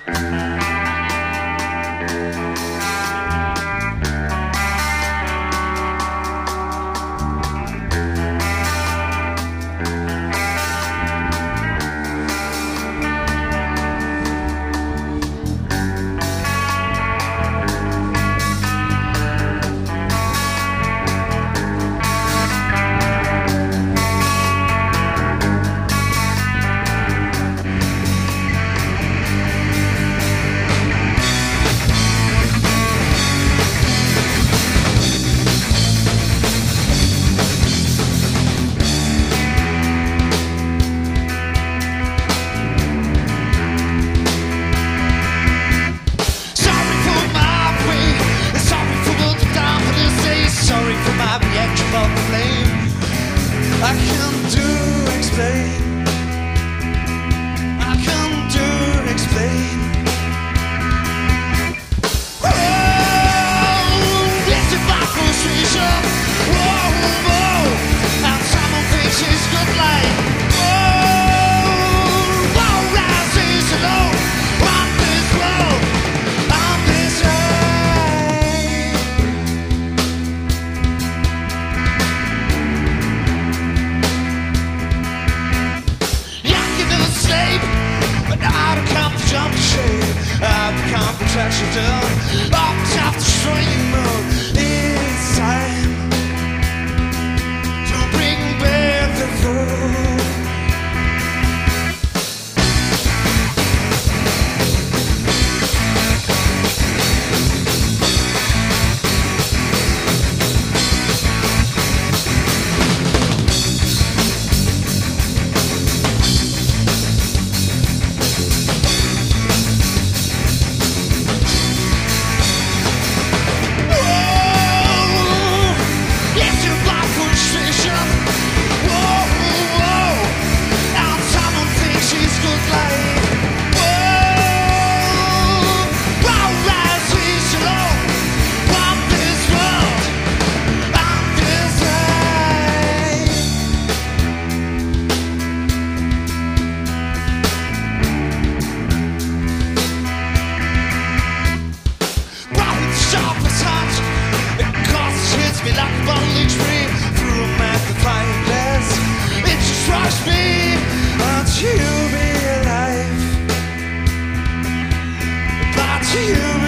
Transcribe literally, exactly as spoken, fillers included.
I can't do explain. I can't do explain. Oh, it's a black frustration. Whoa, whoa, and someone thinks it's good light. Oh, whoa, rises alone on this road, on this but I don't come to jump the shade. I become the trash you done. I'm tough to destroy you more. It's time to bring back the food. Me like a bottle each free through a magnifying glass. It just rushed me until you be alive. But you